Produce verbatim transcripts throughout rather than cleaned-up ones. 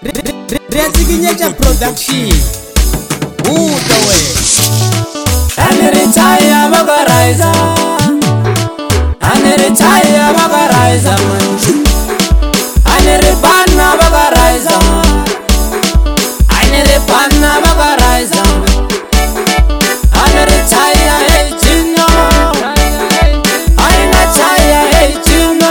Reatsikinyetsa production uta we Aniritaya bagaraiza Aniritaya bagaraiza Aniripana bagaraiza Aniripana bagaraiza Aniritaya hey chino Aina chaya hey chino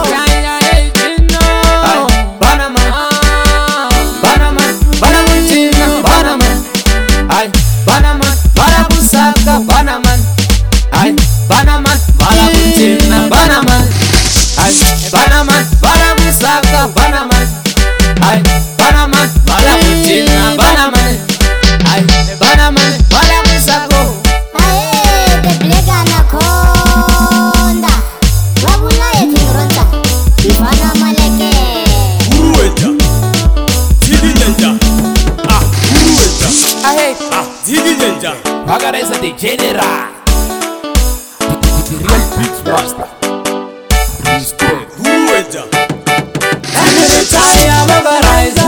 Banaman Banaman Banaman chino Banaman Ay Banaman Barabusaka Banaman Ay Banaman Barabuchina Banaman Ay Banaman Barabusaka Banaman Ay Banaman Barabuchina Banaman Ay Banaman Barabusako Ae deblega anaconda Wabula yetinronta Bana maleke Urueta Zigi Ninja Ah Urueta Ahe Ah Zigi Ninja Bagaraiza de General The real beat master Respect Urueta Aniritaya bagaraiza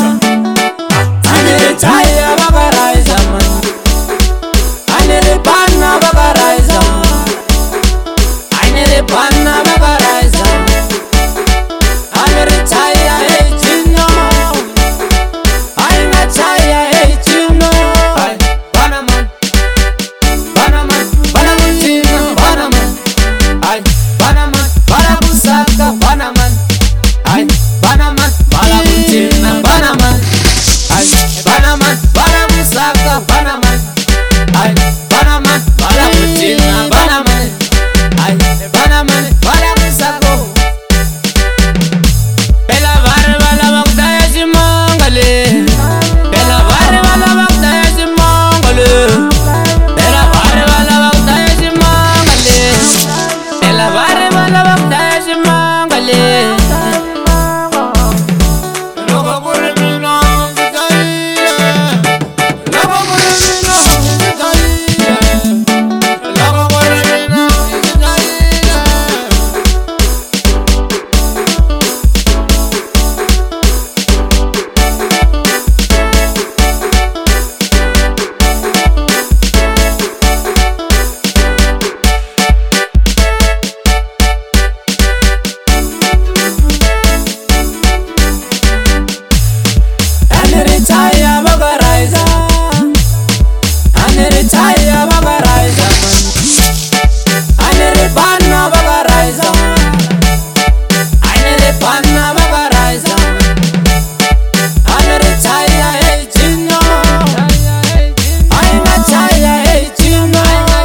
Aniritaya bagaraiza Aniripana bagaraiza Aniripana bagaraiza Aniritaya hey chino Aina chaya hey chino Ay Banaman Banaman Banaman chino Banaman Ay Banaman Barabusaka Banaman Ay Banaman Barabuchina Banaman Ay Banaman Barabusaka Banaman Ay Banaman Barabuchina Banaman Ay Banaman Barabusako Bela barba la bakta yashi mongole Bela barba la bakta yashi mongole Bela barba la bakta yashi mongole Bela barba la bakta yashi mongole Logo kuremino zikaiye Logo kuremino zikaiye Logo kuremino zikaiye Aniritaya bagaraiza Aniritaya bagaraiza Aniripana bagaraiza Aniripana bagaraiza Aniritaya hey chino Aina chaya hey chino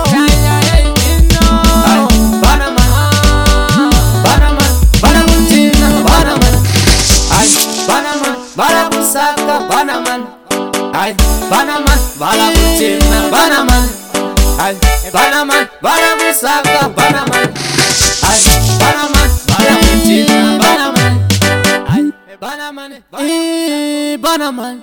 Ay Banaman Banaman Banaman chino Banaman Ay Banaman Barabusaka Banaman Ay Banaman Barabuchina Banaman Ay Banaman Barabusaka Banaman Ay Banaman Barabuchina Banaman Ay Banaman Banaman